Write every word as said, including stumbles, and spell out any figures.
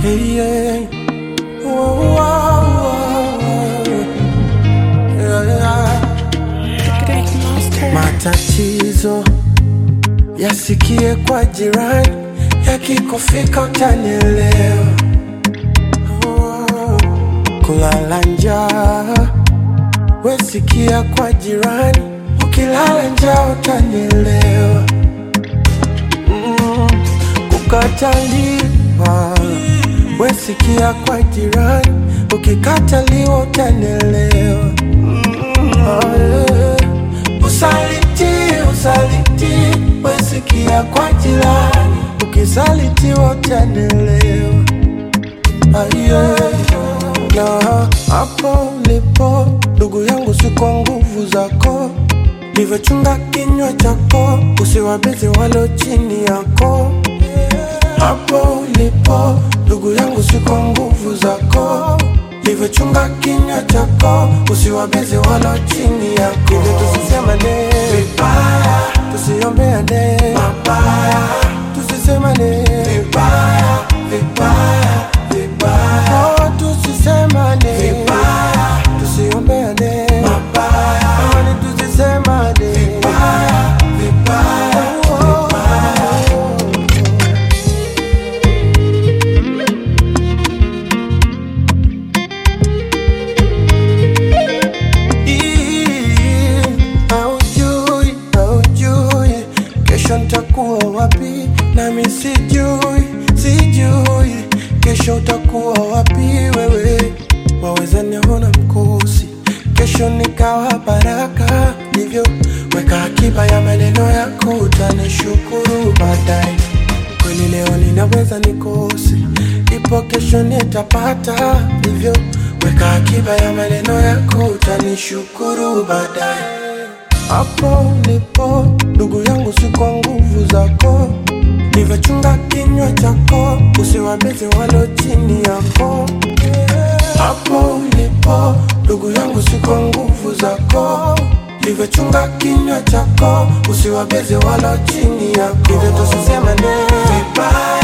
yeah. Oh, oh, oh, yeah, yeah. Matatizo yasikie kwa jirani, yakikufika utanielewa. Oh, kulala njaa wesikia kwa jirani, ukilala njaa utanielewa. Mm, kukataliwa wesikia kwa jirani, ukikataliwa utanielewa. Mm, oh, yeah. Usaliti, usaliti wesikia kwa jirani, ukisalitiwa utanielewa. Ah, yeah. Na hapo ulipo ndugu yangu, si kwa nguvu zako, livyochunga kinywa chako, usiwabizi walo chini yako. Hapo ulipo ndugu yangu, si kwa nguvu zako, livyochunga kinywa chako, usiwabizi walo chini yako. Hivyo tusisemane vibaya, tusiombeane mabaya, tusisemane vibaya, vibaya, vibaya. Oh, tusisemane vibaya, tusiombeane mabaya, amani tusisemane vibaya, vibaya, oh, vibaya. Ii, haujui, haujui kesho nitakuwa wapi, nami sijui, sijui kesho utakuwa wapi wewe. Waweza niona mkosi, kesho nikawa baraka. Ndivyo weka akiba ya maneno yako, utanishukuru baadaye. Kweli leo ninaweza nikose, ipo kesho nitapata. Ndivyo weka akiba ya maneno yako, utanishukuru baadaye. Hapo ulipo ndugu yangu, si kwa nguvu zako, livyochunga kinywa chako, usiwabizi walo chini yako. Hapo ulipo ndugu yangu, si kwa nguvu zako, livyochunga kinywa chako, usiwabizi walo chini yako. Hivyo tusisemane vibaya,